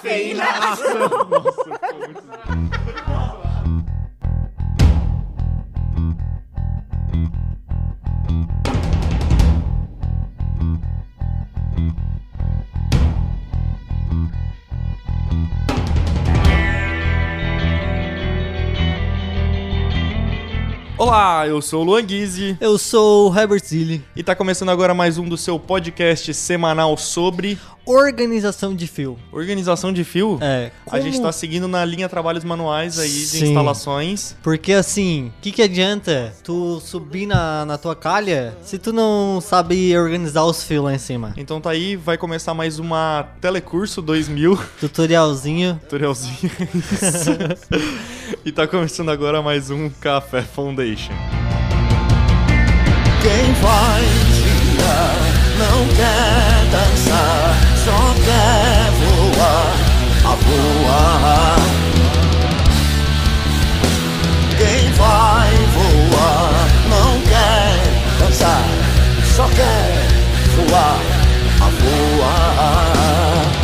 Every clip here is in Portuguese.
cafeína. Nossa, ficou muito... Olá, eu sou o Luan Guizzi. Eu sou o Herbert Zilli. E tá começando agora mais um do seu podcast semanal sobre... Organização de fio. Organização de fio? É. A gente tá seguindo na linha trabalhos manuais aí de Sim. instalações. Porque assim, o que adianta tu subir na tua calha se tu não sabe organizar os fios lá em cima? Então tá aí, vai começar mais uma Telecurso 2000. Tutorialzinho. Tutorialzinho. E tá começando agora mais um Café Foundation. Quem vai girar não quer dançar, só quer voar, a voar. Quem vai voar não quer dançar, só quer voar, a voar.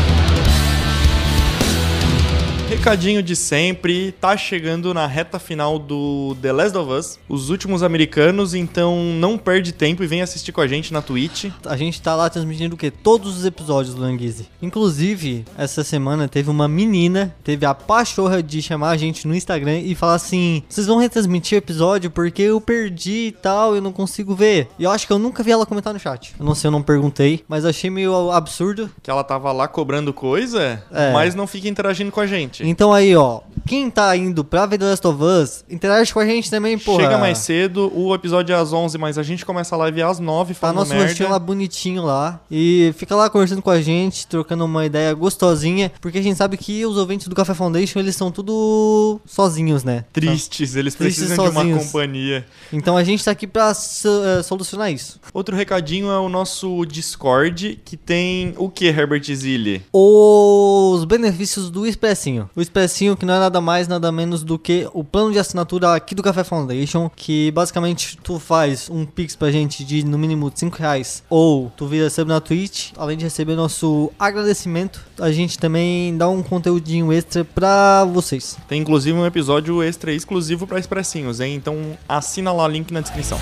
Recadinho de sempre, tá chegando na reta final do The Last of Us, os últimos americanos, então não perde tempo e vem assistir com a gente na Twitch. A gente tá lá transmitindo o quê? Todos os episódios do Languise. Inclusive, essa semana teve uma menina, teve a pachorra de chamar a gente no Instagram e falar assim: vocês vão retransmitir o episódio porque eu perdi e tal, eu não consigo ver. E eu acho que eu nunca vi ela comentar no chat. Eu não sei, eu não perguntei, mas achei meio absurdo. Que ela tava lá cobrando coisa, mas não fica interagindo com a gente. Então aí, ó, quem tá indo pra ver The Last of Us, interage com a gente também, porra. Chega mais cedo, o episódio é às 11, mas a gente começa a live às 9, Tá falando nosso merda. rostinho lá bonitinho lá. E fica lá conversando com a gente, trocando uma ideia gostosinha. Porque a gente sabe que os ouvintes do Café Foundation, eles são tudo sozinhos, né? Tristes, eles Tristes precisam de uma sozinhos. companhia. Então a gente tá aqui pra solucionar isso. Outro recadinho é o nosso Discord, que tem o que, Herbert Zilli? Os benefícios do Expressinho. O Expressinho que não é nada mais, nada menos do que o plano de assinatura aqui do Café Foundation, que basicamente tu faz um pix pra gente de no mínimo R$5, ou tu vira sub na Twitch, além de receber nosso agradecimento, a gente também dá um conteúdinho extra pra vocês. Tem inclusive um episódio extra exclusivo pra Expressinhos, hein? Então assina lá o link na descrição.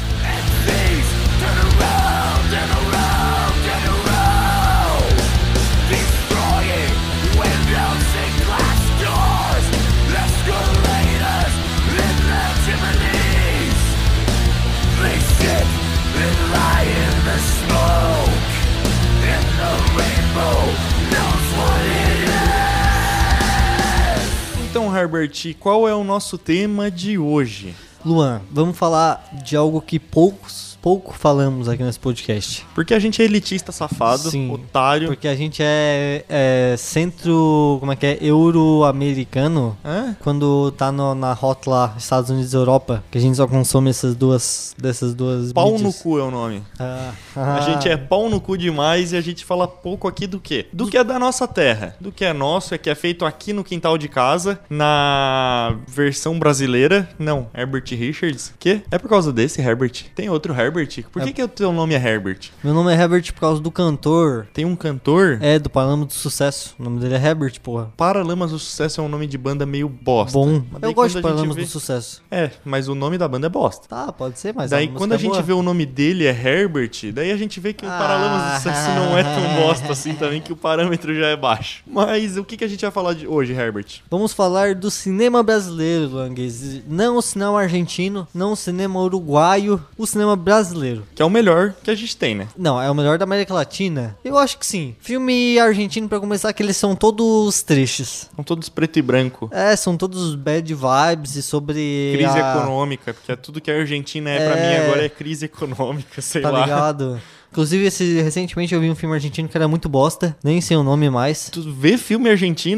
Então, Herbert, qual é o nosso tema de hoje? Luan, vamos falar de algo que pouco falamos aqui nesse podcast. Porque a gente é elitista, safado, Sim, otário. porque a gente é centro, como é que é, euro-americano, quando tá na rota lá, Estados Unidos e Europa, que a gente só consome dessas duas Pau mídias. no cu é o nome. A gente é pau no cu demais e a gente fala pouco aqui do quê? Do que é da nossa terra. Do que é nosso, que é feito aqui no quintal de casa, na versão brasileira. Não, Herbert Richards. Que? É por causa desse Herbert? Tem outro Herbert? Por que o teu nome é Herbert? Meu nome é Herbert por causa do cantor. Tem um cantor? É, do Paralamas do Sucesso. O nome dele é Herbert, porra. Paralamas do Sucesso é um nome de banda meio bosta. Bom. Mas daí Eu gosto de quando a gente Paralamas vê- do Sucesso. É, mas o nome da banda é bosta. Tá, pode ser, mas Daí música quando a é gente boa. vê o nome dele é Herbert, daí a gente vê que o Paralamas do Sucesso não é tão bosta assim também, que o parâmetro já é baixo. Mas o que a gente vai falar de hoje, Herbert? Vamos falar do cinema brasileiro, Langues. Não o cinema argentino, não o cinema uruguaio, o cinema brasileiro. Que é o melhor que a gente tem, né? Não, é o melhor da América Latina? Eu acho que sim. Filme argentino, pra começar, que eles são todos tristes. São todos preto e branco. É, são todos bad vibes e sobre Crise econômica, porque tudo que a Argentina pra mim agora é crise econômica, sei Tá lá. ligado? Inclusive, recentemente eu vi um filme argentino que era muito bosta, nem sei o nome mais. Tu vê filme argentino?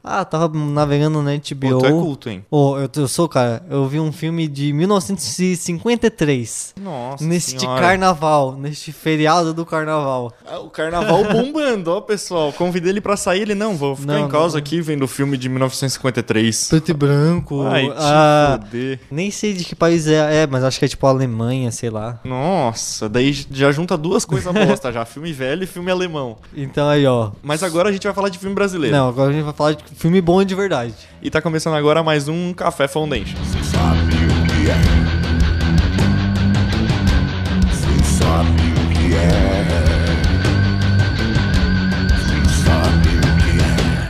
Ah, tava navegando na HBO. Pô, tu é culto, hein? Eu sou, cara. Eu vi um filme de 1953. Nossa Neste senhora. carnaval, neste feriado do carnaval. Ah, o carnaval bombando, ó, pessoal. Convidei ele pra sair, ele não, vou ficar Não, em casa não. aqui vendo o filme de 1953. Preto e branco. Ai, te foder. Nem sei de que país mas acho que é tipo Alemanha, sei lá. Nossa, daí já junta duas coisas bosta já, filme velho e filme alemão. Então aí, ó. Mas agora a gente vai falar de filme brasileiro. Não, agora a gente vai falar de filme bom de verdade. E tá começando agora mais um Café Foundation. Cê sabe o que é. Cê sabe o que é. Cê sabe o que é.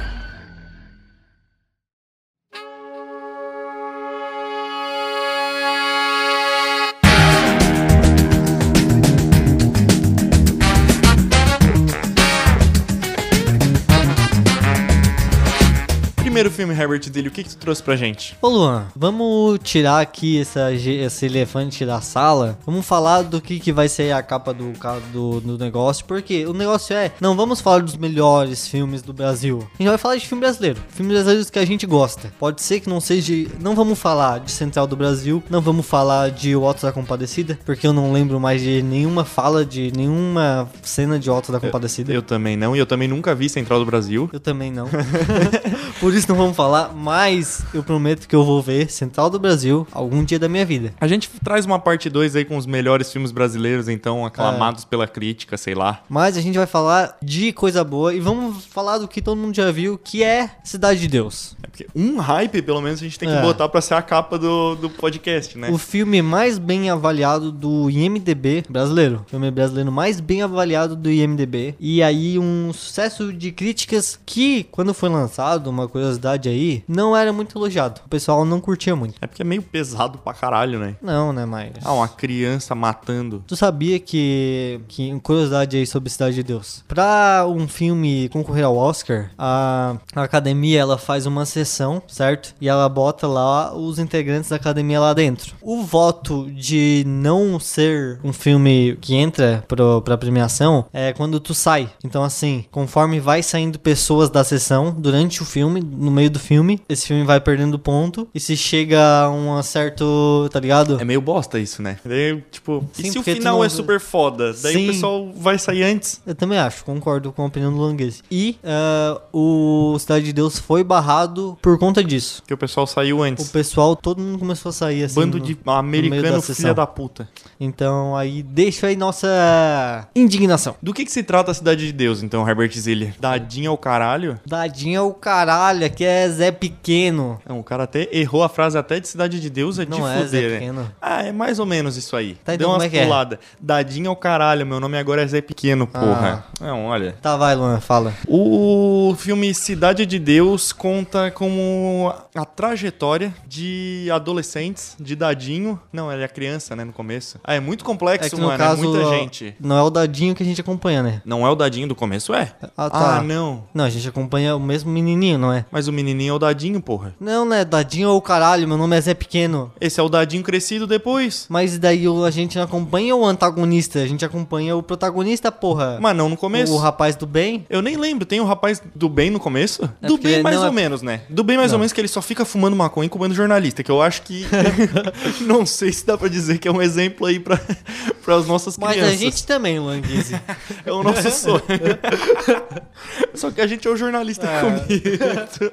Primeiro filme, Herbert Dele, o que tu trouxe pra gente? Ô Luan, vamos tirar aqui esse elefante da sala. Vamos falar do que vai ser a capa do negócio. Porque o negócio não vamos falar dos melhores filmes do Brasil. A gente vai falar de filme brasileiro. Filmes brasileiros que a gente gosta. Pode ser que não seja... Não vamos falar de Central do Brasil. Não vamos falar de O Auto da Compadecida. Porque eu não lembro mais de nenhuma fala, de nenhuma cena de O Auto da Compadecida. Eu também não, e eu também nunca vi Central do Brasil. Eu também não. Por isso não vamos falar, mas eu prometo que eu vou ver Central do Brasil algum dia da minha vida. A gente traz uma parte 2 aí com os melhores filmes brasileiros, então, aclamados pela crítica, sei lá. Mas a gente vai falar de coisa boa e vamos falar do que todo mundo já viu, que é Cidade de Deus. É porque um hype, pelo menos, a gente tem que botar pra ser a capa do podcast, né? O filme mais bem avaliado do IMDb brasileiro. O filme brasileiro mais bem avaliado do IMDb. E aí um sucesso de críticas que, quando foi lançado, uma curiosidade aí, não era muito elogiado. O pessoal não curtia muito. É porque é meio pesado pra caralho, né? Não, né, mas... Uma criança matando. Tu sabia que curiosidade aí sobre Cidade de Deus. Pra um filme concorrer ao Oscar, a academia, ela faz uma sessão, certo? E ela bota lá os integrantes da academia lá dentro. O voto de não ser um filme que entra pra premiação é quando tu sai. Então, assim, conforme vai saindo pessoas da sessão durante o filme, no meio do filme, esse filme vai perdendo ponto. E se chega a um certo, tá ligado? É meio bosta isso, né? Daí, tipo, Sim, e se o porque tu final não- é super foda? Daí Sim. o pessoal vai sair antes. Eu também acho, concordo com a opinião do Languese. E o Cidade de Deus foi barrado por conta disso. Que o pessoal saiu O antes. pessoal, todo mundo começou a sair assim. Bando no- de no meio americano da sessão. filha da puta. Então aí deixa aí nossa indignação. Do que se trata a Cidade de Deus, então, Herbert Zilli? Dadinho ao caralho? Dadinho é o caralho, aqui é Zé Pequeno. Não, o cara até errou a frase até de Cidade de Deus, é de Não é Zé fuder, né? Pequeno. Ah, é mais ou menos isso aí. Tá, então Deu como umas é que é? puladas. Dadinho ao caralho, meu nome agora é Zé Pequeno, porra. Não, olha. Tá, vai, Luan, fala. O filme Cidade de Deus conta como a trajetória de adolescentes, de Dadinho. Não, ele é criança, né, no começo. Ah, é muito complexo, É que no mano, caso, é muita gente. não é o Dadinho que a gente acompanha, né? Não é o Dadinho do começo, é? Ah, tá. Ah, não. Não, a gente acompanha o mesmo menininho, não é? Mas o menininho é o Dadinho, porra. Não, né? Dadinho é o caralho, meu nome é Zé Pequeno. Esse é o Dadinho crescido depois. Mas daí a gente não acompanha o antagonista, a gente acompanha o protagonista, porra. Mas não no começo. O rapaz do bem. Eu nem lembro, tem o rapaz do bem no começo? É Do porque bem mais não ou é- menos, né? Do bem mais ou Não. menos que ele só fica fumando maconha e comendo jornalista, que eu acho que... não sei se dá pra dizer que é um exemplo aí pra as nossas Mas crianças. a gente também, Languise. É o nosso sonho. Só que a gente é o jornalista comigo.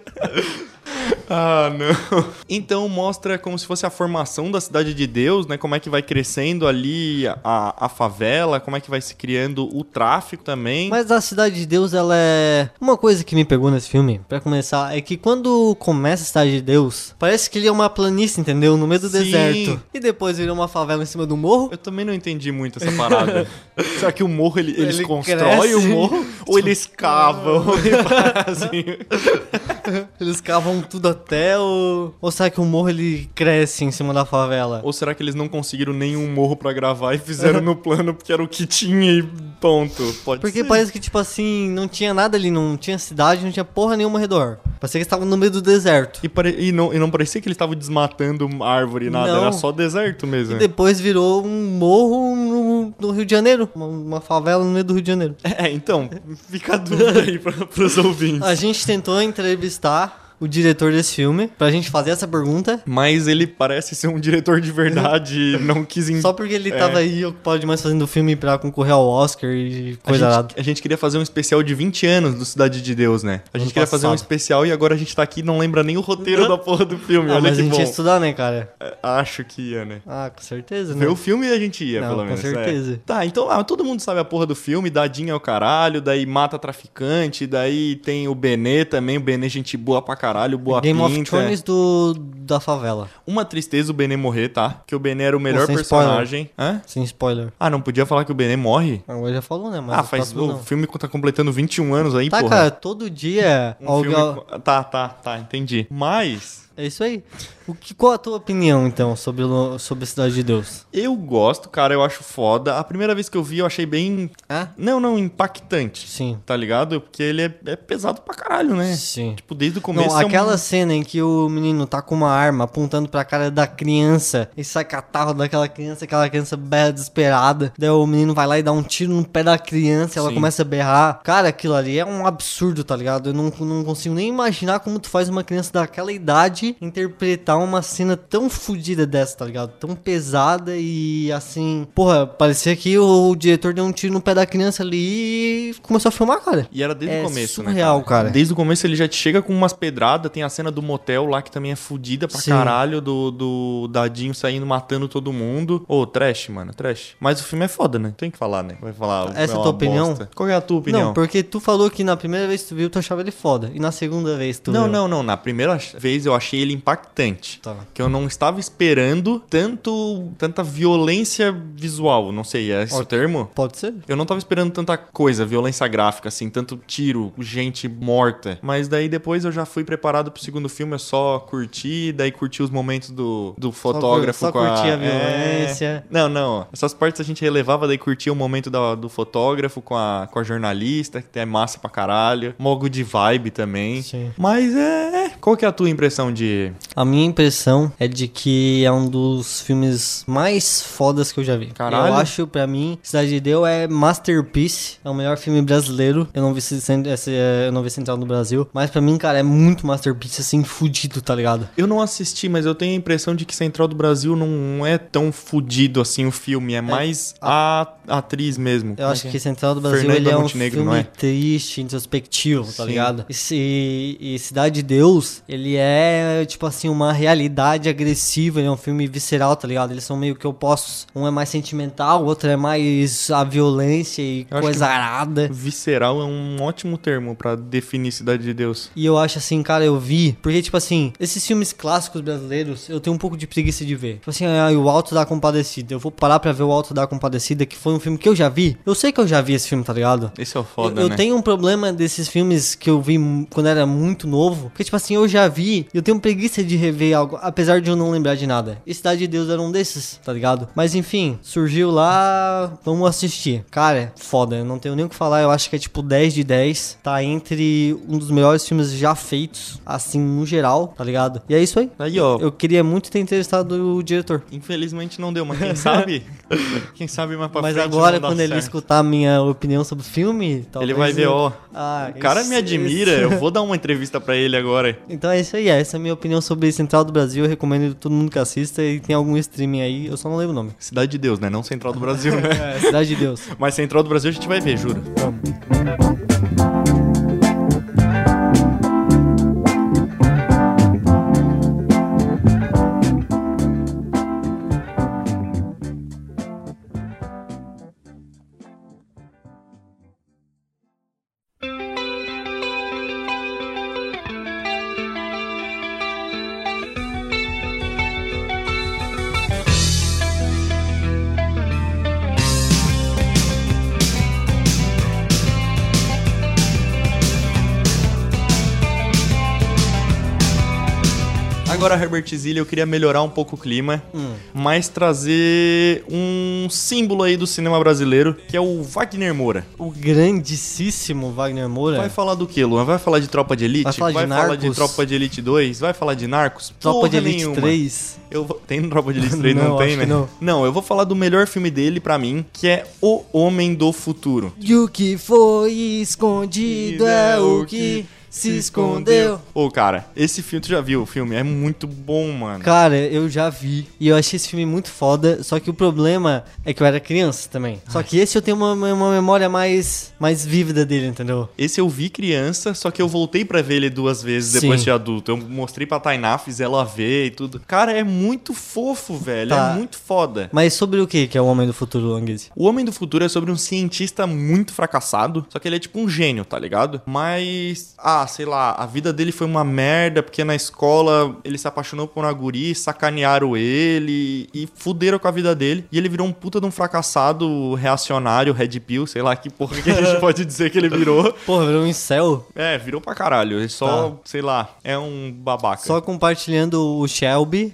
Ah, não. Então mostra como se fosse a formação da Cidade de Deus, né? Como é que vai crescendo ali a favela, como é que vai se criando o tráfico também. Mas a Cidade de Deus, ela é... Uma coisa que me pegou nesse filme, pra começar, é que quando começa a Cidade de Deus, parece que ele é uma planície, entendeu? No meio do Sim. deserto. E depois vira uma favela em cima do morro. Eu também não entendi muito essa parada. Será que o morro, eles Ele constroem cresce. o morro? Ou eles cavam? Assim. Eles cavam tudo até o... Ou será que o morro, ele cresce em cima da favela? Ou será que eles não conseguiram nenhum morro pra gravar e fizeram no plano porque era o que tinha e ponto? Pode Porque ser. parece que, tipo assim, não tinha nada ali, não tinha cidade, não tinha porra nenhuma ao redor. Parecia que eles estavam no meio do deserto. E não parecia que eles estavam desmatando árvore e nada, Não. era só deserto mesmo. E depois virou um morro no Rio de Janeiro. Uma favela no meio do Rio de Janeiro. Então, fica a dúvida aí pros ouvintes. A gente tentou entrevistar o diretor desse filme pra gente fazer essa pergunta. Mas ele parece ser um diretor de verdade e não quis... Só porque ele tava aí ocupado demais fazendo filme pra concorrer ao Oscar e coisa nada. A gente queria fazer um especial de 20 anos do Cidade de Deus, né? A gente queria fazer um especial e agora a gente tá aqui e não lembra nem o roteiro da porra do filme. Olha mas que a gente bom. ia estudar, né, cara? Acho que ia, né? Ah, com certeza, né? Ver o filme a gente ia, Não, pelo com menos. certeza. Tá, então todo mundo sabe a porra do filme, Dadinho é o caralho, daí mata traficante, daí tem o Benê também, o Benê gente boa pra caralho, boa Game pinta. of Thrones da favela. Uma tristeza o Benê morrer, tá? Que o Benê era o melhor sem personagem. Hã? Sem spoiler. Ah, não podia falar que o Benê morre? Agora já falou, né? Mas Faz próximo o não. filme tá completando 21 anos aí, Tá, porra. cara, todo dia alguém... Tá, entendi. Mas... É isso aí. Qual a tua opinião, então, sobre Cidade de Deus? Eu gosto, cara, eu acho foda. A primeira vez que eu vi, eu achei bem... É? Não, impactante. Sim. Tá ligado? Porque ele é pesado pra caralho, né? Sim. Tipo, desde o começo... Não, aquela cena em que o menino tá com uma arma apontando pra cara da criança e sai catarro daquela criança, aquela criança berra desesperada. Daí o menino vai lá e dá um tiro no pé da criança e ela Sim. começa a berrar. Cara, aquilo ali é um absurdo, tá ligado? Eu não consigo nem imaginar como tu faz uma criança daquela idade interpretar uma cena tão fodida dessa, tá ligado? Tão pesada e assim... Porra, parecia que o diretor deu um tiro no pé da criança ali e começou a filmar, cara. E era desde o começo, surreal, né, cara. Desde o começo ele já te chega com umas pedradas, tem a cena do motel lá que também é fodida pra Sim. caralho, do Dadinho saindo matando todo mundo. Trash, mano, trash. Mas o filme é foda, né? Tem que falar, né? Vai falar... Essa é a tua opinião? Bosta. Qual é a tua opinião? Não, porque tu falou que na primeira vez que tu viu, tu achava ele foda. E na segunda vez tu viu. Não. Na primeira vez eu achei ele impactante. Tá. Que eu não estava esperando tanta violência visual. Não sei, é esse o termo? Pode ser? Eu não tava esperando tanta coisa, violência gráfica, assim, tanto tiro, gente morta. Mas daí depois eu já fui preparado pro segundo filme, eu só curti, daí curti os momentos do fotógrafo só com a... curti a violência. Não. Essas partes a gente relevava, daí curtia o momento do fotógrafo com a jornalista, que é massa pra caralho. Mogo de vibe também. Sim. Mas qual que é a tua impressão de... A minha impressão é de que é um dos filmes mais fodas que eu já vi. Caralho. Eu acho, pra mim, Cidade de Deus é masterpiece. É o melhor filme brasileiro. Eu não vi Central no Brasil. Mas pra mim, cara, é muito masterpiece, assim, fudido, tá ligado? Eu não assisti, mas eu tenho a impressão de que Central do Brasil não é tão fudido assim o filme. É mais a atriz mesmo. Eu acho que Central do Brasil Fernanda ele é um Montenegro, filme não é? triste, introspectivo, tá Sim. ligado? E Cidade de Deus, ele é, tipo assim, uma realidade agressiva, ele é um filme visceral, tá ligado? Eles são meio que opostos. Um é mais sentimental, o outro é mais a violência e Eu acho coisa que arada. Visceral é um ótimo termo pra definir Cidade de Deus. E eu acho assim, cara, eu vi... Porque, tipo assim, esses filmes clássicos brasileiros, eu tenho um pouco de preguiça de ver. Tipo assim, o Alto da Compadecida. Eu vou parar pra ver o Alto da Compadecida, que foi um filme que eu já vi. Eu sei que eu já vi esse filme, tá ligado? Esse é o foda, Eu né? tenho um problema desses filmes que eu vi quando era muito novo. Porque, tipo assim, eu já vi. Eu tenho preguiça de rever algo, apesar de eu não lembrar de nada. E Cidade de Deus era um desses, tá ligado? Mas enfim, surgiu lá. Vamos assistir. Cara, foda. Eu não tenho nem o que falar. Eu acho que é tipo 10 de 10. Tá entre um dos melhores filmes já feitos, assim, no geral, tá ligado? E é isso aí. Aí, ó. Eu queria muito ter entrevistado o diretor. Infelizmente não deu, mas quem sabe? Quem sabe mais pra Mas frente agora, não dá quando ele certo. escutar a minha opinião sobre o filme, talvez Ele vai ver, ó. Ah, O cara me admira, isso. eu vou dar uma entrevista pra ele agora. Então é isso aí, essa é a minha opinião sobre Central do Brasil. Eu recomendo todo mundo que assista e tem algum streaming aí, eu só não lembro o nome. Cidade de Deus, né? Não Central do Brasil, né? Cidade de Deus. Mas Central do Brasil a gente vai ver, juro. Agora, Herbert Zilli, eu queria melhorar um pouco o clima, mas trazer um símbolo aí do cinema brasileiro, que é o Wagner Moura. O grandíssimo Wagner Moura. Vai falar do quê, Luan? Vai falar de Tropa de Elite? Vai falar de falar de Narcos? Tropa de Elite 2? Vai falar de Narcos? Tropa de Porra Elite nenhuma. 3. Tem Tropa de Elite 3, não, Não, tem, acho né? que não. Não, eu vou falar do melhor filme dele pra mim, que é O Homem do Futuro. E o que foi escondido é o que se escondeu. Ô, cara, esse filme, tu já viu o filme? É muito bom, mano. Cara, eu já vi. E eu achei esse filme muito foda. Só que o problema é que eu era criança também. Só que esse eu tenho uma memória mais vívida dele, entendeu? Esse eu vi criança, só que eu voltei pra ver ele 2 vezes depois Sim. de adulto. Eu mostrei pra Tainá, fiz ela ver e tudo. Cara, é muito fofo, velho. Tá. É muito foda. Mas sobre o que é o Homem do Futuro, Longuese? O Homem do Futuro é sobre um cientista muito fracassado, só que ele é tipo um gênio, tá ligado? Mas, sei lá, a vida dele foi uma merda, porque na escola ele se apaixonou por uma guria, sacanearam ele e fuderam com a vida dele. E ele virou um puta de um fracassado reacionário, red pill, sei lá que porra que a gente pode dizer que ele virou. Porra, virou um incel? É, virou pra caralho. Ele só, Tá. sei lá, é um babaca. Só compartilhando o Shelby.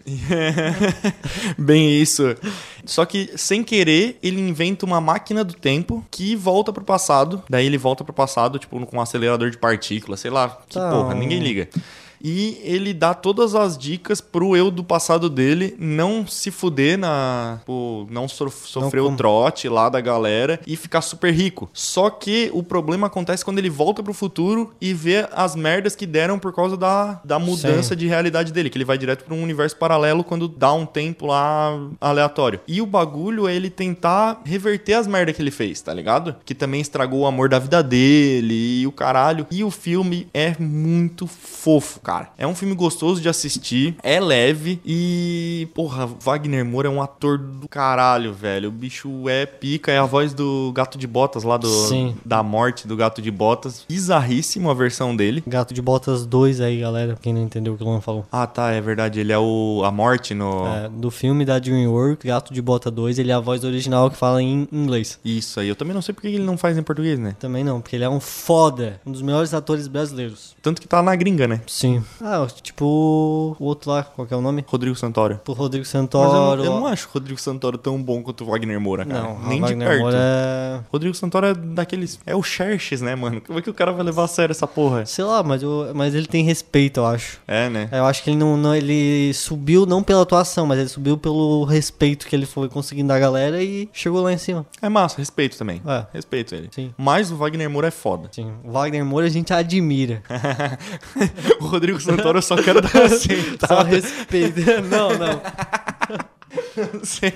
Bem isso. Só que, sem querer, ele inventa uma máquina do tempo que volta pro passado. Daí ele volta pro passado, tipo, com um acelerador de partículas, sei lá, que Tá. porra, ninguém liga. E ele dá todas as dicas pro eu do passado dele não se fuder não sofrer o trote lá da galera e ficar super rico. Só que o problema acontece quando ele volta pro futuro e vê as merdas que deram por causa da mudança de realidade dele, que ele vai direto pra um universo paralelo quando dá um tempo lá aleatório. E o bagulho é ele tentar reverter as merdas que ele fez, tá ligado? Que também estragou o amor da vida dele e o caralho. E o filme é muito fofo, cara. É um filme gostoso de assistir, é leve e, porra, Wagner Moura é um ator do caralho, velho. O bicho é pica, é a voz do Gato de Botas lá Sim. da morte do Gato de Botas. Bizarríssimo a versão dele. Gato de Botas 2 aí, galera. Quem não entendeu o que o Luan falou. Ah, tá, é verdade. Ele é a morte no... Do filme da DreamWorks, Gato de Bota 2, ele é a voz original que fala em inglês. Isso aí. Eu também não sei por que ele não faz em português, né? Também não, porque ele é um foda. Um dos melhores atores brasileiros. Tanto que tá na gringa, né? Sim. Tipo o outro lá, qual que é o nome? Rodrigo Santoro. O Rodrigo Mas Santoro. eu não acho o Rodrigo Santoro tão bom quanto o Wagner Moura, cara. Não, nem o de Wagner perto. Moura é... Rodrigo Santoro é daqueles... É o Xerxes, né, mano? Como é que o cara vai levar a sério essa porra? Sei lá, mas ele tem respeito, eu acho. É, né? Eu acho que ele não ele subiu não pela atuação, mas ele subiu pelo respeito que ele foi conseguindo da galera e chegou lá em cima. É massa, respeito também. É. Respeito ele. Sim. Mas o Wagner Moura é foda. Sim, o Wagner Moura a gente admira. O Rodrigo Santoro eu só quero dar assim, Só tá? respeito. Não. Sim.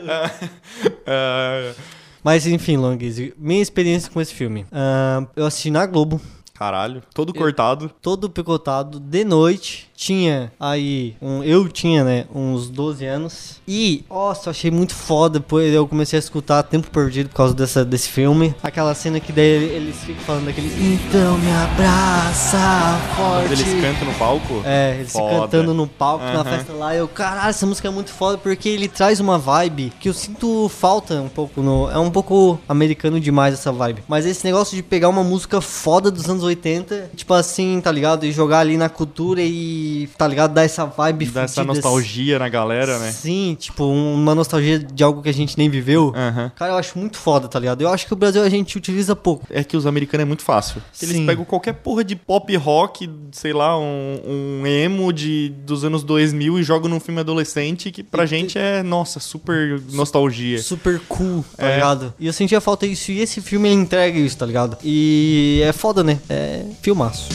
Mas enfim, Longues, minha experiência com esse filme. Eu assisti na Globo, Caralho, todo cortado. todo picotado, de noite. Eu tinha, né, uns 12 anos. E, nossa, eu achei muito foda. Depois eu comecei a escutar Tempo Perdido por causa desse filme. Aquela cena que daí eles ficam falando daquele então me abraça forte. Quando eles cantam no palco. É, eles Foda. ficam cantando no palco, na Aham. festa lá. Caralho, essa música é muito foda porque ele traz uma vibe que eu sinto falta um pouco é um pouco americano demais essa vibe. Mas esse negócio de pegar uma música foda dos anos 80, tipo assim, tá ligado? E jogar ali na cultura e, tá ligado? Dar essa vibe Dá essa fudida, nostalgia na galera, né? Sim, tipo, uma nostalgia de algo que a gente nem viveu. Aham. Cara, eu acho muito foda, tá ligado? Eu acho que o Brasil a gente utiliza pouco. É que os americanos é muito fácil. Eles Sim. pegam qualquer porra de pop rock, sei lá, um emo dos anos 2000 e jogam num filme adolescente que pra gente é, nossa, super nostalgia. Super cool, tá É. ligado? E eu sentia falta disso. E esse filme ele entrega isso, tá ligado? E é foda, né? É filmaço.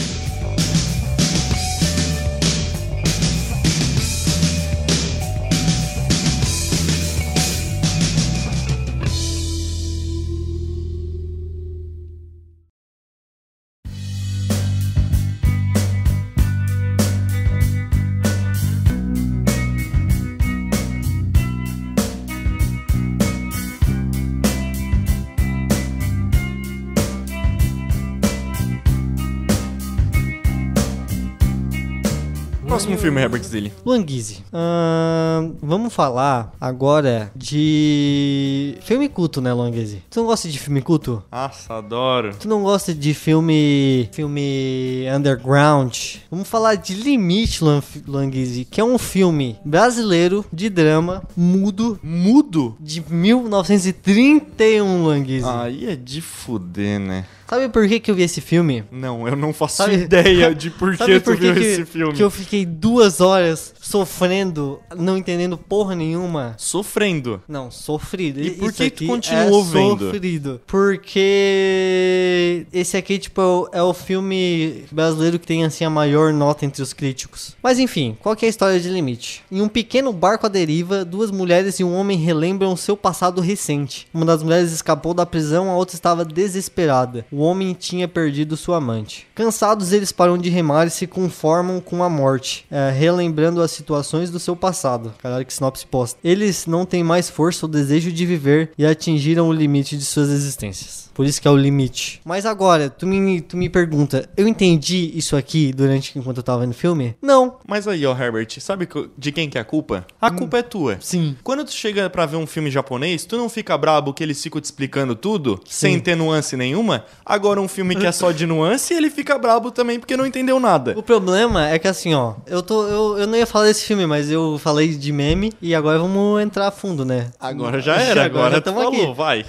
Próximo filme, Herbert Zilli. Luanguise, vamos falar agora de filme culto, né, Luanguise? Tu não gosta de filme culto? Nossa, adoro. Tu não gosta de filme underground? Vamos falar de Limite, Luanguise, que é um filme brasileiro de drama mudo Mudo? de 1931, Luanguise. Aí é de fuder, né? Sabe por que eu vi esse filme? Não, eu não faço Sabe- ideia de por Sabe que por tu viu que esse filme. que eu fiquei fiquei 2 horas sofrendo, não entendendo porra nenhuma. Sofrendo. Não, sofrido. E por Isso que tu aqui continuou vendo? Sofrido. Porque esse aqui, tipo, é o filme brasileiro que tem, assim, a maior nota entre os críticos. Mas enfim, qual que é a história de Limite? Em um pequeno barco à deriva, 2 mulheres e um homem relembram seu passado recente. Uma das mulheres escapou da prisão, a outra estava desesperada. O homem tinha perdido sua amante. Cansados, eles param de remar e se conformam com a morte, relembrando as situações do seu passado. Caralho, que sinopse posta. Eles não têm mais força ou desejo de viver e atingiram o limite de suas existências. Por isso que é o limite. Mas agora, tu me pergunta, eu entendi isso aqui enquanto eu tava vendo o filme? Não. Mas aí, ó, Herbert, sabe de quem que é a culpa? A culpa é tua. Sim. Quando tu chega pra ver um filme japonês, tu não fica brabo que eles ficam te explicando tudo, sem ter nuance nenhuma? Agora um filme que é só de nuance, ele fica brabo também porque não entendeu nada. O problema é que assim, ó, eu não ia falar desse filme, mas eu falei de meme e agora vamos entrar a fundo, né? Agora já era, agora tu falou, aqui. vai.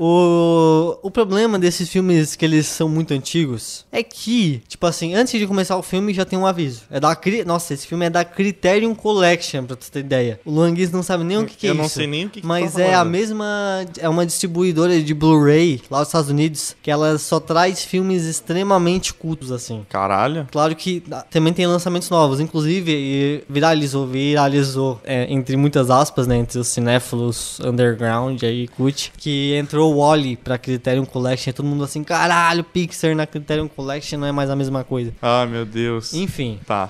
O problema desses filmes que eles são muito antigos é que, tipo assim, antes de começar o filme já tem um aviso. Nossa, esse filme é da Criterion Collection, pra tu ter ideia. O Luanguiz não sabe nem o que é isso. Eu não sei nem o que mas tu tá é a falando. mesma... É uma distribuidora de Blu-ray lá dos Estados Unidos, que ela só traz filmes extremamente cultos, assim. Caralho. Claro que também tem lançamentos novos, inclusive viralizou, entre muitas aspas, né, entre os cinéfilos underground aí, cult, que entrou o Wall-E pra Criterion Collection e todo mundo assim, caralho, Pixar na Criterion Collection não é mais a mesma coisa. Ah, meu Deus. Enfim. Tá.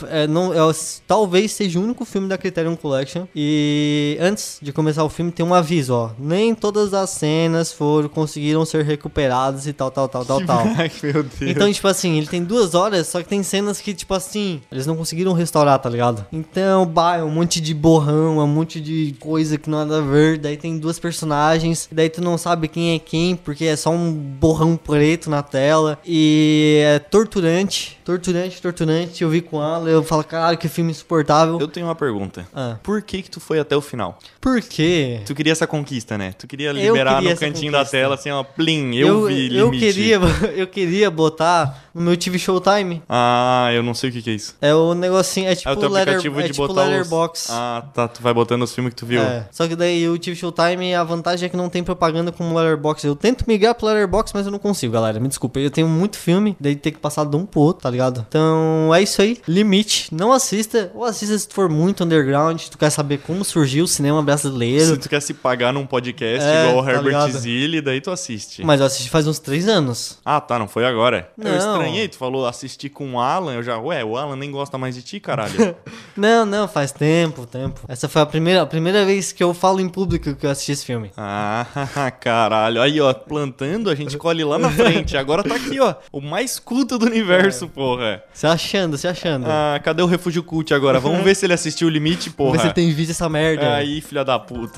Talvez seja o único filme da Criterion Collection e antes de começar o filme tem um aviso, ó, nem todas as cenas conseguiram ser recuperadas e tal. Ai, meu Deus. Então, tipo assim, ele tem 2 horas, só que tem cenas que, tipo assim, eles não conseguiram restaurar, tá ligado? Então, é um monte de borrão, um monte de coisa que não há nada a ver. Daí tem 2 personagens, daí tu não sabe quem é quem, porque é só um borrão preto na tela. E é torturante. Eu vi com ela, eu falo, caralho, que filme insuportável. Eu tenho uma pergunta. Ah. Por que tu foi até o final? Por quê? Tu queria essa conquista, né? Tu queria liberar no cantinho da tela, assim, ó, plim, eu vi Limite. Eu queria botar no meu TV Showtime. Ah, eu não sei o que é isso. É o negocinho, é tipo É o teu aplicativo de tipo botar Letterboxd. Ah, tá, tu vai botando os filmes que tu viu. É, só que daí o TV Showtime, a vantagem é que não tem propaganda como Letterboxd. Eu tento migrar pro Letterboxd, mas eu não consigo, galera. Me desculpa, eu tenho muito filme, daí tem que passar de um pro outro, tá ligado? Então, é isso aí. Limite. Não assista, ou assista se tu for muito underground, tu quer saber como surgiu o cinema brasileiro. Se tu quer se pagar num podcast É, igual o tá Herbert ligado? Zilli, daí tu assiste. Mas eu assisti faz uns 3 anos. Ah, tá, não foi agora. Eu Não. estranhei, tu falou assistir com o Alan, o Alan nem gosta mais de ti, caralho. Não, faz tempo. Essa foi a primeira vez que eu falo em público que eu assisti esse filme. Ah, caralho. Aí, ó, plantando, a gente colhe lá na frente. Agora tá aqui, ó, o mais culto do universo, porra. Se achando. Ah, cadê o Refúgio Cult agora? Vamos ver se ele assistiu o Limite, porra. Vamos ver se ele tem vídeo essa merda. Aí, filha da puta.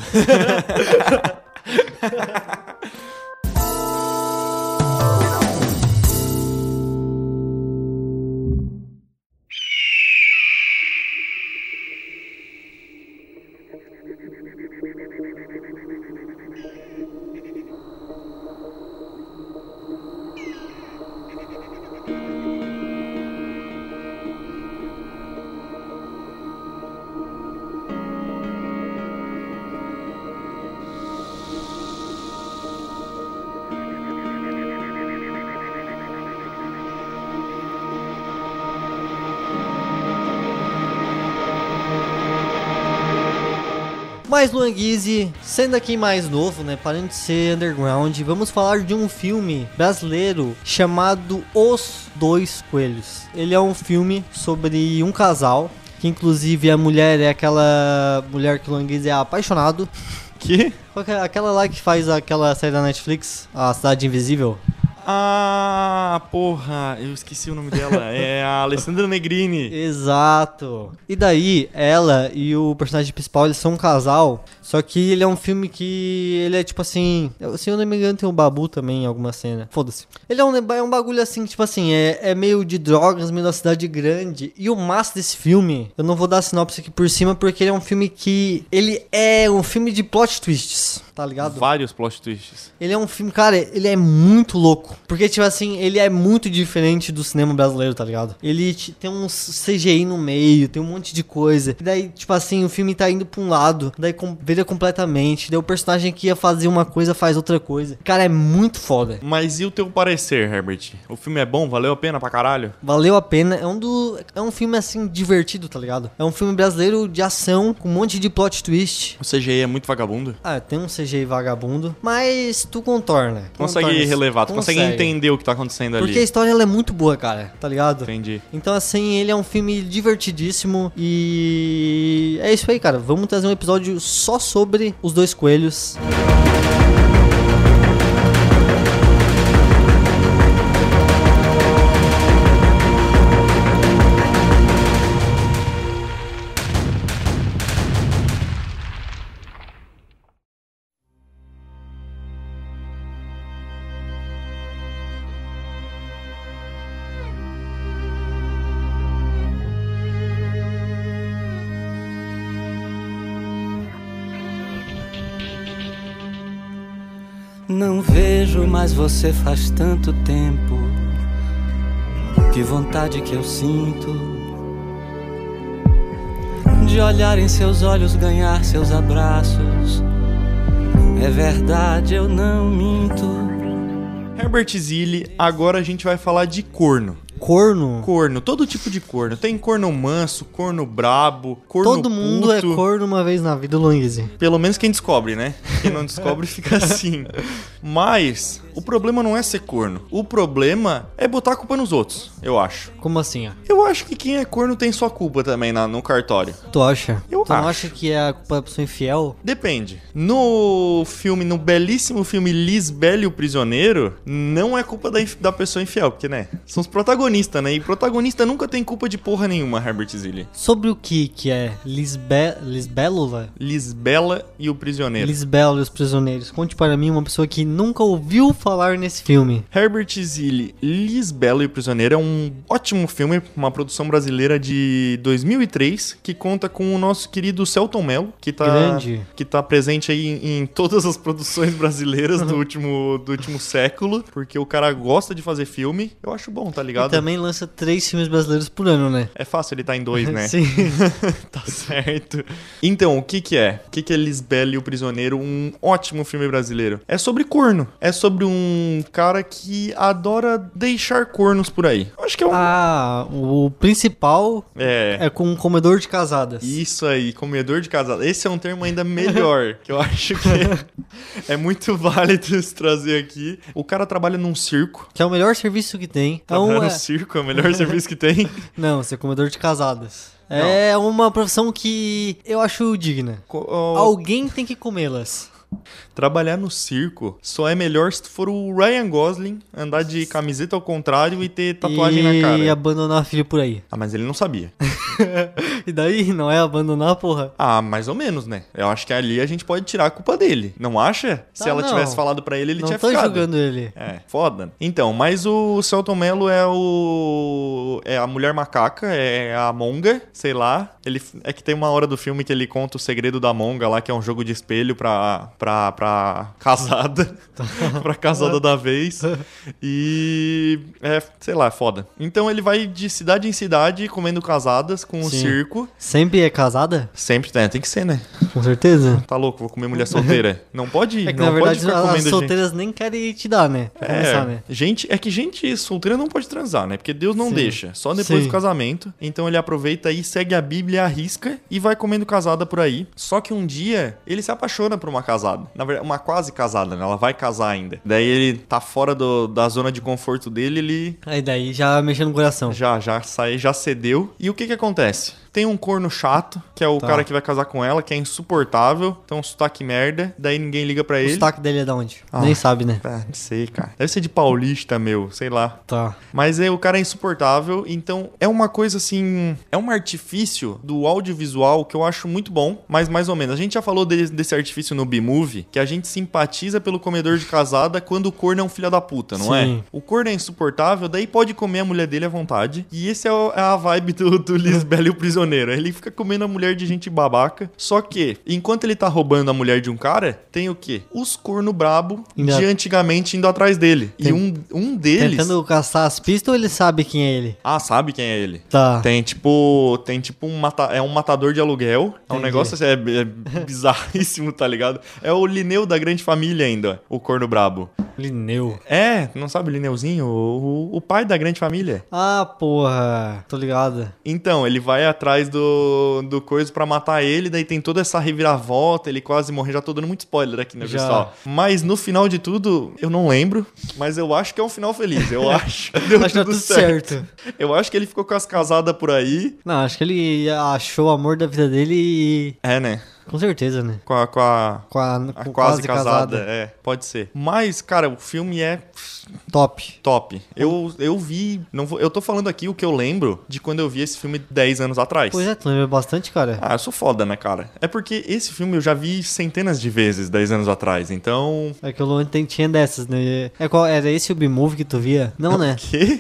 Mas Luan Guizzi, sendo aqui mais novo, né, parando de ser underground, vamos falar de um filme brasileiro chamado Os Dois Coelhos. Ele é um filme sobre um casal, que inclusive a mulher é aquela mulher que o Luan Guizzi é apaixonado. Que? Aquela lá que faz aquela série da Netflix, A Cidade Invisível. Ah, porra, eu esqueci o nome dela. É a Alessandra Negrini. Exato. E daí, ela e o personagem principal, eles são um casal. Só que ele é um filme que ele é tipo assim... Se eu não me engano, tem o Babu também em alguma cena. Foda-se. Ele é um bagulho assim, tipo assim, é meio de drogas, meio da cidade grande. E o massa desse filme, eu não vou dar a sinopse aqui por cima, porque ele é um filme que... Ele é um filme de plot twists, tá ligado? Vários plot twists. Ele é um filme, cara, ele é muito louco. Porque, tipo assim, ele é muito diferente do cinema brasileiro, tá ligado? Ele tem um CGI no meio, tem um monte de coisa. E daí, tipo assim, o filme tá indo pra um lado, daí vira completamente. Daí o personagem que ia fazer uma coisa faz outra coisa. Cara, é muito foda. Mas e o teu parecer, Herbert? O filme é bom? Valeu a pena pra caralho? Valeu a pena. É um filme, assim, divertido, tá ligado? É um filme brasileiro de ação, com um monte de plot twist. O CGI é muito vagabundo? Ah, tem um CGI vagabundo, mas tu contorna. Consegue relevar, tu consegue entender o que tá acontecendo ali. Porque a história ela é muito boa, cara, tá ligado? Entendi. Então, assim, ele é um filme divertidíssimo e é isso aí, cara. Vamos trazer um episódio só sobre Os Dois Coelhos. Não vejo mais você faz tanto tempo. Que vontade que eu sinto de olhar em seus olhos, ganhar seus abraços. É verdade, eu não minto. Herbert Zilli, agora a gente vai falar de corno. Corno? Corno, todo tipo de corno. Tem corno manso, corno brabo, corno Todo mundo puto. é corno uma vez na vida, Luiz. Pelo menos quem descobre, né? Quem não descobre fica assim. Mas o problema não é ser corno. O problema é botar a culpa nos outros, eu acho. Como assim, ó? Eu acho que quem é corno tem sua culpa também no cartório. Tu acha? Eu tu não acho. acha que é a culpa da pessoa infiel? Depende. No belíssimo filme Lisbela e o Prisioneiro, não é culpa da pessoa infiel, porque, né? São os protagonistas, né? E protagonista nunca tem culpa de porra nenhuma, Herbert Zilli. Sobre o que é Lisbélula? Lisbela e o Prisioneiro. Lisbela e os Prisioneiros. Conte para mim, uma pessoa que nunca ouviu falar nesse filme. Herbert Zilli, Lisbela e o Prisioneiro é um ótimo filme, uma produção brasileira de 2003, que conta com o nosso querido Selton Mello, que tá presente aí em todas as produções brasileiras do último século, porque o cara gosta de fazer filme. Eu acho bom, tá ligado? E também lança 3 filmes brasileiros por ano, né? É fácil ele tá em 2, né? Sim. Tá certo. Então, o que é? O que é Lisbela e o Prisioneiro? Um ótimo filme brasileiro. É sobre corno. É sobre um cara que adora deixar cornos por aí. Eu acho que é um... Ah, o principal é com um comedor de casadas. Isso aí, comedor de casada. Esse é um termo ainda melhor, que eu acho que é muito válido se trazer aqui. O cara trabalha num circo. Que é o melhor serviço que tem. Trabalhar no circo é o melhor serviço que tem. Não, ser comedor de casadas. É uma profissão que eu acho digna. Alguém tem que comê-las. Trabalhar no circo só é melhor se tu for o Ryan Gosling, andar de camiseta ao contrário e ter tatuagem na cara. E abandonar a filha por aí. Ah, mas ele não sabia. E daí, não é abandonar, porra? Ah, mais ou menos, né? Eu acho que ali a gente pode tirar a culpa dele. Não acha? Se ela tivesse falado pra ele, tinha ficado. Não tô julgando ele. É, foda. Então, mas o Selton Mello é a mulher macaca, é a monga, sei lá. Ele é que tem uma hora do filme que ele conta o segredo da monga lá, que é um jogo de espelho pra casada. Pra casada da vez. E sei lá, é foda. Então ele vai de cidade em cidade comendo casadas com o circo. Sempre é casada? Sempre tem que ser, né? Com certeza. Tá louco, vou comer mulher solteira. Não pode ir. É que não na verdade pode ficar comendo as solteiras nem querem te dar, né? Pra começar, né? Gente solteira não pode transar, né? Porque Deus não deixa. Só depois do casamento. Então ele aproveita aí, segue a Bíblia, arrisca e vai comendo casada por aí. Só que um dia ele se apaixona por uma casada. Na verdade, uma quase casada, né? Ela vai casar ainda. Daí ele tá fora da zona de conforto dele, ele... Aí daí já mexeu no coração. Já cedeu. E o que acontece? Tem um corno chato, que é o cara que vai casar com ela, que é insuportável. Tem um sotaque merda. Daí ninguém liga pra ele. O sotaque dele é da onde? Nem sabe, né? Não sei, cara. Deve ser de paulista, meu. Sei lá. Tá. Mas o cara é insuportável. Então, é uma coisa assim... É um artifício do audiovisual que eu acho muito bom. Mas mais ou menos. A gente já falou desse artifício no B-Movie, que a gente simpatiza pelo comedor de casada quando o corno é um filho da puta, não é? O corno é insuportável, daí pode comer a mulher dele à vontade. E esse é a vibe do Lisbela e o Prisioneiro. prisioneiro. Ele fica comendo a mulher de gente babaca. Só que, enquanto ele tá roubando a mulher de um cara, tem o quê? Os corno brabo de antigamente indo atrás dele. E um deles... Tentando caçar as pistas ou ele sabe quem é ele? Ah, sabe quem é ele? Tá. Tem tipo um matador de aluguel. É um Entendi. negócio assim, é bizarríssimo, tá ligado? É o Linneu da Grande Família ainda, o corno brabo. Linneu. É, não sabe o Linneuzinho? O pai da Grande Família. Ah, porra. Tô ligado. Então, ele vai atrás do coisa pra matar ele, daí tem toda essa reviravolta, ele quase morre. Já tô dando muito spoiler aqui, né, Já. pessoal? Mas no final de tudo, eu não lembro, mas eu acho que é um final feliz. Eu acho que deu Acho que tá tudo certo. Eu acho que ele ficou com as casadas por aí. Não, acho que ele achou o amor da vida dele e... É, né? Com certeza, né? Com a Com quase casada. É, pode ser. Mas, cara, o filme é Top. top. Eu vi... eu tô falando aqui o que eu lembro de quando eu vi esse filme 10 anos atrás. Pois é, tu lembra bastante, cara. Ah, eu sou foda, né, cara? É porque esse filme eu já vi centenas de vezes 10 anos atrás, então... É que o Luan tinha dessas, né? Era esse o B-Movie que tu via? Não, né? Que?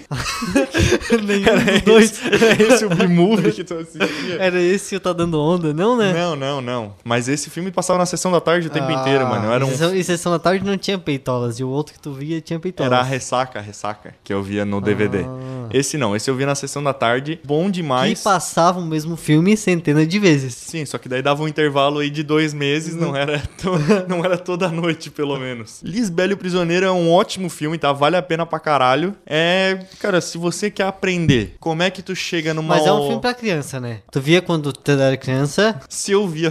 Nenhum dos dois. Era esse o B-Movie que tu assistia? Era esse o Tá Dando Onda? Não, né? Não. Mas esse filme passava na sessão da tarde o tempo inteiro, mano. Era E Sessão da Tarde não tinha peitolas. E o outro que tu via tinha peitolas. Era a ressaca, que eu via no DVD. Esse não, esse eu via na sessão da tarde. Bom demais. Que passava o mesmo filme centenas de vezes. Sim, só que daí dava um intervalo aí de 2 meses, não era toda noite, pelo menos. Lisbela e o Prisioneiro é um ótimo filme, tá? Vale a pena pra caralho. Cara, se você quer aprender como é que tu chega numa... Mas é um filme pra criança, né? Tu via quando tu era criança. Se eu via...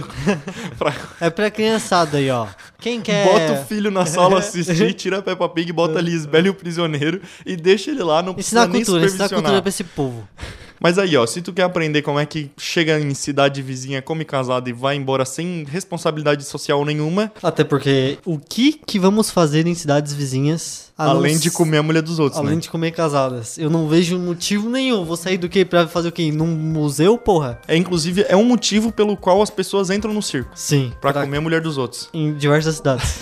É pra criançada aí, ó. Quem quer... Bota o filho na sala assistir, tira a Peppa Pig, bota Lisbela e o Prisioneiro e deixa ele lá, não Ensinar precisa nem cultura supervisionar. pra esse povo. Mas aí, ó, se tu quer aprender como é que chega em cidade vizinha, come casado e vai embora sem responsabilidade social nenhuma, Até porque o que vamos fazer em cidades vizinhas... além de comer a mulher dos outros, Além né? de comer casadas. Eu não vejo motivo nenhum. Vou sair do quê? Pra fazer o quê? Num museu, porra? Inclusive, é um motivo pelo qual as pessoas entram no circo. Sim. Pra comer a mulher dos outros. Em diversas cidades.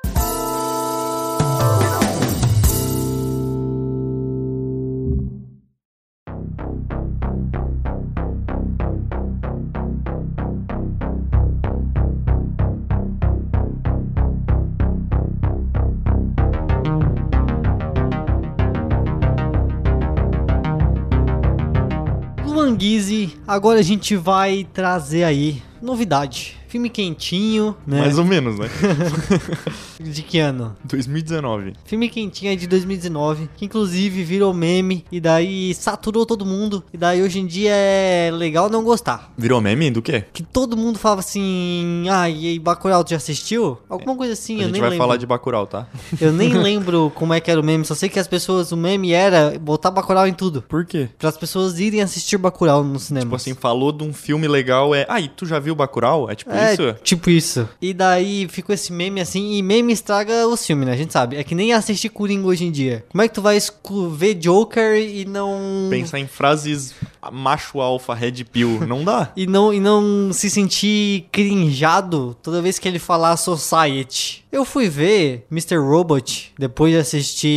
Luan Guizzi, agora a gente vai trazer aí novidade. Filme quentinho, né? Mais ou menos, né? De que ano? 2019. Filme quentinho é de 2019, que inclusive virou meme, e daí saturou todo mundo, e daí hoje em dia é legal não gostar. Virou meme do quê? Que todo mundo falava assim, e aí Bacurau, tu já assistiu? Alguma coisa assim, A eu gente nem vai lembro. falar de Bacurau, tá? Eu nem lembro como é que era o meme, só sei que as pessoas, o meme era botar Bacurau em tudo. Por quê? Para as pessoas irem assistir Bacurau no cinema. Tipo assim, falou de um filme legal, e tu já viu Bacurau? É tipo isso? Tipo isso. E daí ficou esse meme assim, e meme estraga os filmes, né? A gente sabe. É que nem assistir Coringa hoje em dia. Como é que tu vai ver Joker e não... Pensar em frases macho alfa, red pill, não dá. E não se sentir crinjado toda vez que ele falar Society. Eu fui ver Mr. Robot depois de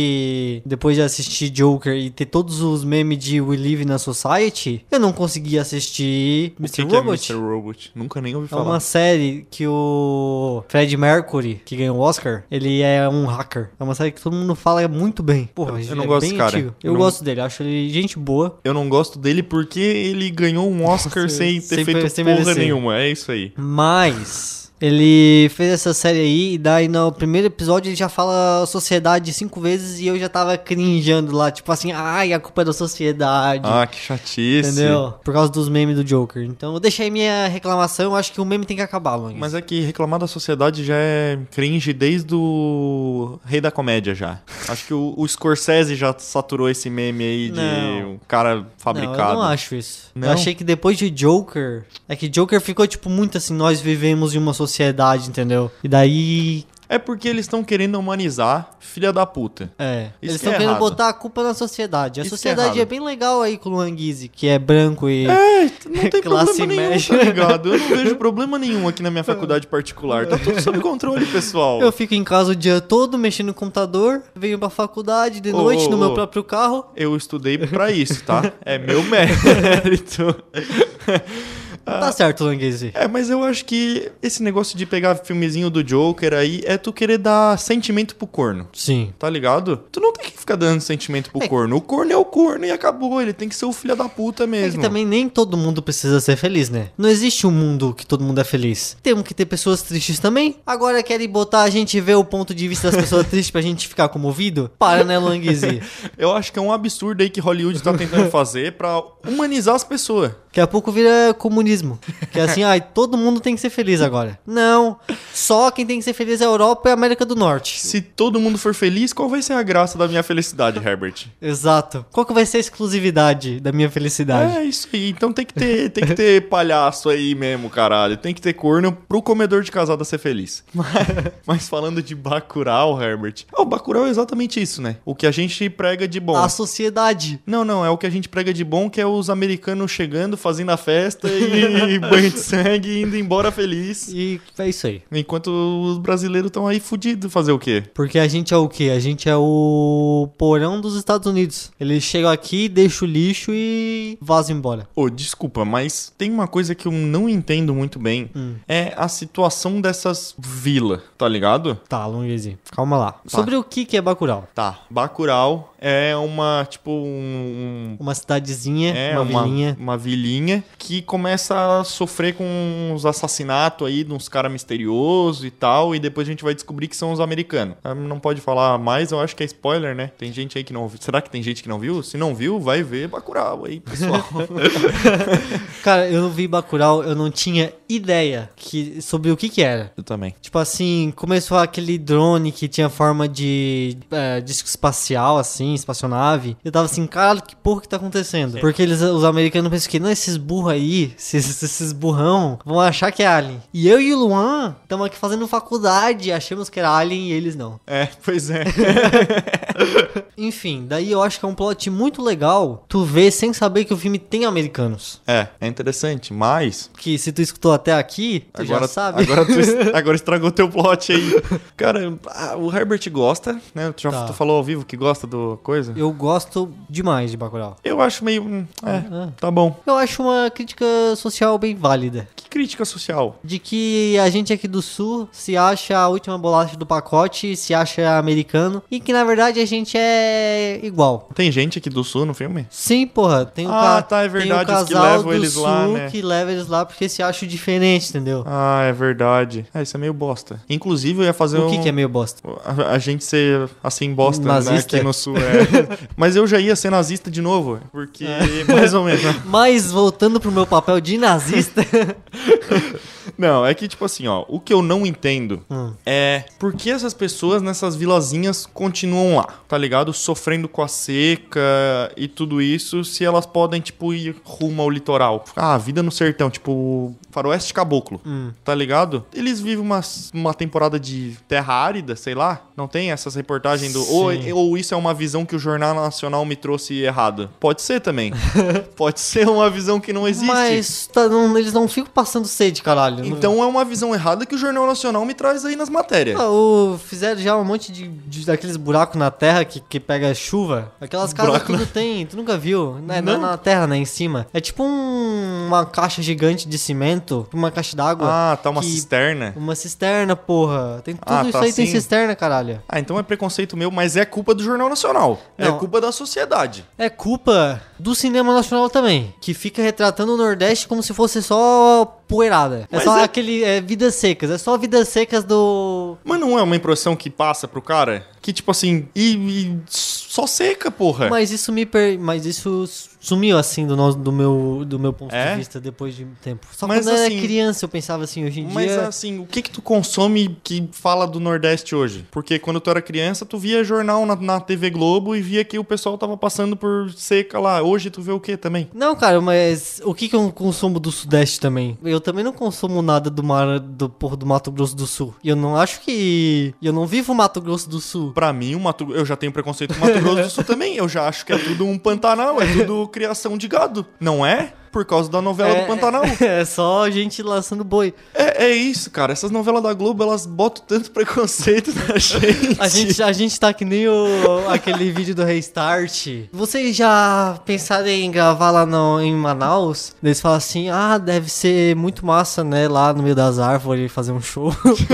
assistir Joker e ter todos os memes de We Live na Society. Eu não consegui assistir O Mr. que Robot. é Mr. Robot? Nunca nem ouvi É falar. uma série que o Fred Mercury, que ganhou o Oscar, ele é um hacker. É uma série que todo mundo fala muito bem. Porra, Eu não é gosto bem desse cara. antigo. Eu Não- gosto dele, acho ele gente boa. Eu não gosto dele porque ele ganhou um Oscar sem ter feito sem porra merecer. nenhuma. É isso aí. Mas ele fez essa série aí e daí no primeiro episódio ele já fala sociedade 5 vezes e eu já tava crinjando lá, tipo assim, ai, a culpa é da sociedade. Ah, que chatice. Entendeu? Por causa dos memes do Joker. Então eu deixei minha reclamação, eu acho que o meme tem que acabar, Luiz. Mas é que reclamar da sociedade já é cringe desde o Rei da Comédia já. Acho que o Scorsese já saturou esse meme aí de Não. um cara fabricado. Não, eu não acho isso. Não? Eu achei que depois de Joker... É que Joker ficou, tipo, muito assim, nós vivemos em uma sociedade, entendeu? E daí É porque eles estão querendo humanizar filha da puta. É. Isso Eles que estão é querendo errado. botar a culpa na sociedade. A Isso que é sociedade é, errado. bem legal aí com o Luan Guizzi, que é branco e... Não tem Classe problema nenhum, média. tá ligado? Eu não vejo problema nenhum aqui na minha faculdade particular. Tá tudo sob controle, pessoal. Eu fico em casa o dia todo mexendo no computador, venho pra faculdade de noite no meu próprio carro. Eu estudei pra isso, tá? É meu mérito. Tá certo, Luan Guizzi. Mas eu acho que esse negócio de pegar filmezinho do Joker aí é tu querer dar sentimento pro corno. Sim. Tá ligado? Tu não tem que ficar dando sentimento pro corno. O corno é o corno e acabou. Ele tem que ser o filho da puta É que mesmo. também nem todo mundo precisa ser feliz, né? Não existe um mundo que todo mundo é feliz. Temos que ter pessoas tristes também. Agora querem botar a gente ver o ponto de vista das pessoas tristes pra gente ficar comovido? Para, né, Luan Guizzi? Eu acho que é um absurdo aí que Hollywood tá tentando fazer pra humanizar as pessoas. Daqui a pouco vira comunismo. Que é assim, ai, todo mundo tem que ser feliz agora. Não. Só quem tem que ser feliz é a Europa e a América do Norte. Se todo mundo for feliz, qual vai ser a graça da minha felicidade, Herbert? Exato. Qual que vai ser a exclusividade da minha felicidade? É isso aí. Então tem que ter palhaço aí mesmo, caralho. Tem que ter corno pro comedor de casada ser feliz. Mas falando de Bacurau, Herbert. O Bacurau é exatamente isso, né? O que a gente prega de bom. A sociedade. Não, é o que a gente prega de bom, que é os americanos chegando, fazendo a festa e banho de sangue e indo embora feliz. E é isso aí. Enquanto os brasileiros estão aí fudidos, fazer o quê? Porque a gente é o quê? A gente é o porão dos Estados Unidos. Eles chegam aqui, deixam o lixo e vazam embora. Desculpa, mas tem uma coisa que eu não entendo muito bem. É a situação dessas vilas, tá ligado? Tá, Luanguese, calma lá. Sobre o que é Bacurau? Tá, Bacurau é uma, tipo, Uma cidadezinha, é uma vilinha. uma vilinha que começa a sofrer com uns assassinatos aí de uns caras misteriosos e tal, e depois a gente vai descobrir que são os americanos. Não pode falar mais, eu acho que é spoiler, né? Tem gente aí que não viu. Será que tem gente que não viu? Se não viu, vai ver Bacurau aí, pessoal. Cara, eu não vi Bacurau, eu não tinha ideia sobre o que era. Eu também. Tipo assim, começou aquele drone que tinha forma de disco espacial, assim, espaçonave. Eu tava assim, caralho, que porra que tá acontecendo? Porque os americanos pensam que, não, esses burros aí, esses burrão, vão achar que é alien. E eu e o Luan estamos aqui fazendo faculdade, achamos que era alien e eles não. Pois é. Enfim, daí eu acho que é um plot muito legal tu ver sem saber que o filme tem americanos. É interessante, mas... Que se tu escutou até aqui, tu já sabe. Agora estragou teu plot aí. Cara, o Herbert gosta, né? Tu já falou ao vivo que gosta do coisa? Eu gosto demais de Bacurau. Eu acho meio... tá bom. Eu acho uma crítica social bem válida. Que crítica social? De que a gente aqui do Sul se acha a última bolacha do pacote, se acha americano, e que na verdade a gente é igual. Tem gente aqui do Sul no filme? Sim, porra. Tem é verdade, tem o os que casal levam do eles Sul lá, né? que leva eles lá porque se acham diferente, entendeu? É verdade. Isso é meio bosta. Inclusive, eu ia fazer O que é meio bosta? A gente ser assim bosta, Nazista? né, aqui no Sul. Mas eu já ia ser nazista de novo, porque mais ou menos. Mas voltando pro meu papel de nazista... Não, é que tipo assim, ó, o que eu não entendo é por que essas pessoas nessas vilazinhas continuam lá, tá ligado? Sofrendo com a seca e tudo isso, se elas podem, tipo, ir rumo ao litoral. Vida no sertão, tipo, faroeste caboclo, tá ligado? Eles vivem uma temporada de terra árida, sei lá, não tem essas reportagens do... Ou isso é uma visão que o Jornal Nacional me trouxe errada. Pode ser também. Pode ser uma visão que não existe. Mas eles não ficam passando sede, caralho. Então é uma visão errada que o Jornal Nacional me traz aí nas matérias. Fizeram já um monte daqueles buracos na terra que pega chuva. Aquelas casas tudo tem, tu nunca viu? Né? Não é na terra, né? Em cima. É tipo uma caixa gigante de cimento, uma caixa d'água. Tá uma cisterna. Uma cisterna, porra. Tem tudo isso aí, assim? tem cisterna, caralho. Então é preconceito meu, mas é culpa do Jornal Nacional. Não. É culpa da sociedade. É culpa do cinema nacional também, que fica retratando o Nordeste como se fosse só poeirada. É só vidas secas. É só vidas secas do... Mas não é uma impressão que passa pro cara que tipo assim, e só seca, porra. Mas isso sumiu assim do meu ponto É? de vista depois de um tempo. Só Mas, quando eu assim, era criança eu pensava assim, hoje em Mas dia... assim, o que tu consome que fala do Nordeste hoje? Porque quando tu era criança, tu via jornal na TV Globo e via que o pessoal tava passando por seca lá. Hoje tu vê o quê também? Não, cara, mas o que eu consumo do Sudeste também? Eu também não consumo nada do Mato Grosso do Sul. E eu não acho que... Eu não vivo Mato Grosso do Sul. Pra mim, eu já tenho preconceito com o Mato Grosso do Sul também. Eu já acho que é tudo um Pantanal, é tudo criação de gado. Não é? Por causa da novela do Pantanal. É só gente laçando boi. É isso, cara. Essas novelas da Globo, elas botam tanto preconceito na gente. A gente tá que nem aquele vídeo do Restart. Vocês já pensaram em gravar lá em Manaus? Eles falam assim, deve ser muito massa, né? Lá no meio das árvores, fazer um show.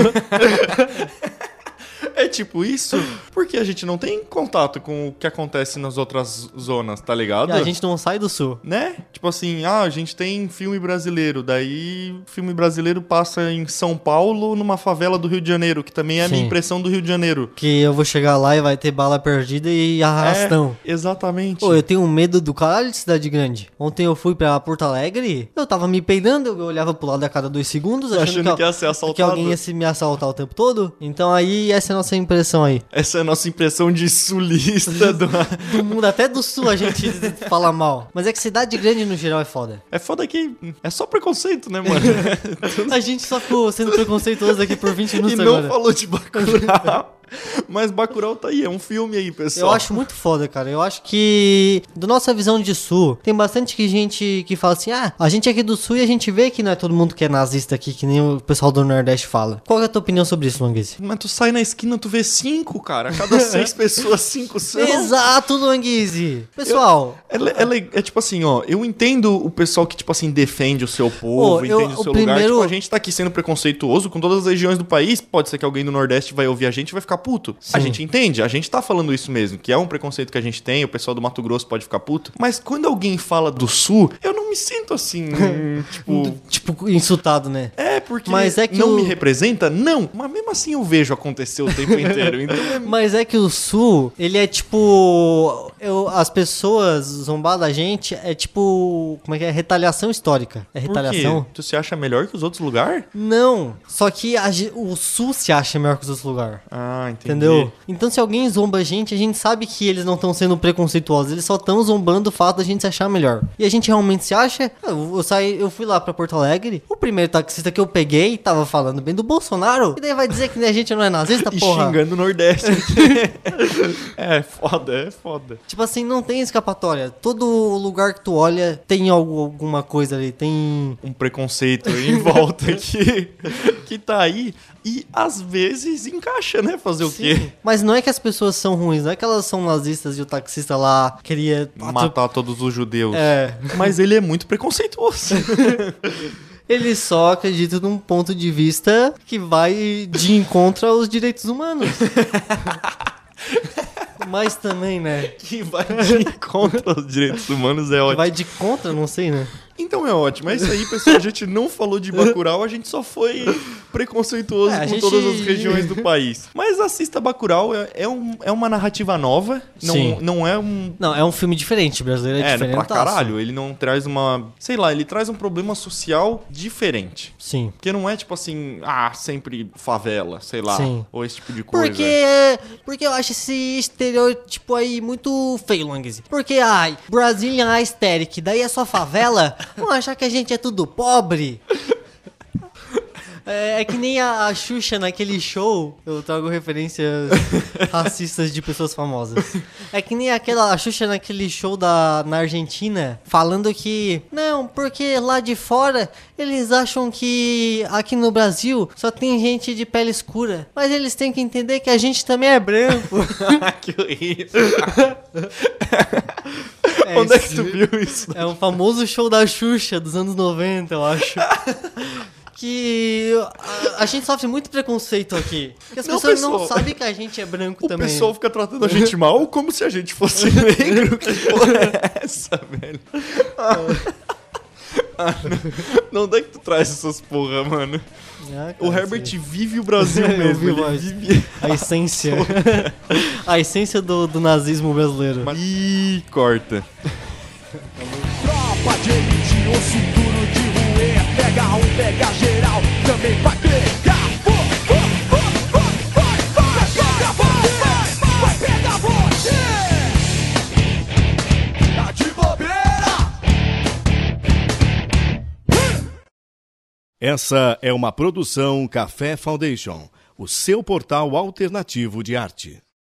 É tipo isso, porque a gente não tem contato com o que acontece nas outras zonas, tá ligado? E a gente não sai do Sul. Né? Tipo assim, a gente tem filme brasileiro, daí o filme brasileiro passa em São Paulo, numa favela do Rio de Janeiro, que também é a minha Sim. impressão do Rio de Janeiro. Que eu vou chegar lá e vai ter bala perdida e arrastão. Exatamente. Pô, eu tenho medo do caralho de cidade grande. Ontem eu fui pra Porto Alegre, eu tava me peidando, eu olhava pro lado a cada 2 segundos, achando que ia ser assaltado. que alguém ia me assaltar o tempo todo. Então aí, essa é a nossa impressão aí. Essa é a nossa impressão de sulista Do mundo, até do Sul a gente fala mal. Mas é que cidade grande no geral é foda. É foda que é só preconceito, né, mano? A gente só ficou sendo preconceituoso aqui por 20 minutos E não agora. falou de Bacurau. Mas Bacurau tá aí, é um filme aí, pessoal. Eu acho muito foda, cara. Eu acho que, da nossa visão de Sul, tem bastante gente que fala assim, a gente é aqui do Sul e a gente vê que não é todo mundo que é nazista aqui, que nem o pessoal do Nordeste fala. Qual é a tua opinião sobre isso, Manguese? Mas tu sai na esquina, tu vê 5, cara. A cada 6 pessoas, 5 são. Exato, Manguese. Pessoal... É tipo assim, ó, eu entendo o pessoal que, tipo assim, defende o seu povo, entende o seu lugar. Tipo, a gente tá aqui sendo preconceituoso com todas as regiões do país. Pode ser que alguém do Nordeste vai ouvir a gente e vai ficar puto. Sim. A gente entende, a gente tá falando isso mesmo, que é um preconceito que a gente tem, o pessoal do Mato Grosso pode ficar puto. Mas quando alguém fala do Sul, eu não me sinto assim, Tipo, insultado, né? porque Mas é que não me representa? Não, mas mesmo assim eu vejo acontecer o tempo inteiro. Então Mas é que o Sul, ele é tipo... as pessoas zombar da gente é tipo... Como é que é? Retaliação histórica. É retaliação? Por quê? Tu se acha melhor que os outros lugares? Não. Só que o Sul se acha melhor que os outros lugares. Ah, entendi. Entendeu? Então se alguém zomba a gente sabe que eles não estão sendo preconceituosos. Eles só estão zombando o fato da gente se achar melhor. E a gente realmente se acha... Eu fui lá pra Porto Alegre. O primeiro taxista que eu peguei tava falando bem do Bolsonaro. E daí vai dizer que a gente não é nazista, E porra? xingando o Nordeste. É foda. Tipo assim, não tem escapatória. Todo lugar que tu olha tem alguma coisa ali. Tem... Um preconceito em volta que tá aí. E às vezes encaixa, né? Fazer o quê? Mas não é que as pessoas são ruins. Não é que elas são nazistas e o taxista lá queria... Matar todos os judeus. É. Mas ele é muito preconceituoso. Ele só acredita num ponto de vista que vai de encontro aos direitos humanos. Mas também, né? Que vai de encontro aos direitos humanos é ótimo. Vai de contra, não sei, né? Então é ótimo. É isso aí, pessoal. A gente não falou de Bacurau, a gente só foi preconceituoso com todas as regiões do país. Mas assista Bacurau, é uma narrativa nova. Sim. Não é um... Não, é um filme diferente, brasileiro é diferente. pra caralho. Ele não traz uma... Sei lá, ele traz um problema social diferente. Sim. Porque não é tipo assim, sempre favela, sei lá. Sim. Ou esse tipo de coisa. Porque eu acho esse estereótipo aí muito feio, Languese. Porque, Brazilian Aesthetic, daí é só favela... Vão achar que a gente é tudo pobre. É que nem a Xuxa naquele show. Eu trago referências racistas de pessoas famosas. É que nem a Xuxa naquele show na Argentina, falando que não, porque lá de fora eles acham que aqui no Brasil só tem gente de pele escura. Mas eles têm que entender que a gente também é branco. Que horrível. Onde é que tu viu isso? É um famoso show da Xuxa dos anos 90, eu acho. Que a gente sofre muito preconceito aqui. Porque as pessoas não sabem que a gente é branco também. O pessoal fica tratando a gente mal como se a gente fosse negro. Que porra é essa, velho? Não, onde é que tu traz essas porra, mano? Ah, cara, O Herbert vive o Brasil mesmo. vivo, Ele vive... a essência. A essência do nazismo brasileiro. Ih, corta. Tropa de elite, osso duro de roer. Pega um, pega geral, também vai pegar. Vai pegar você. Tá de bobeira. Essa é uma produção Café Foundation, o seu portal alternativo de arte.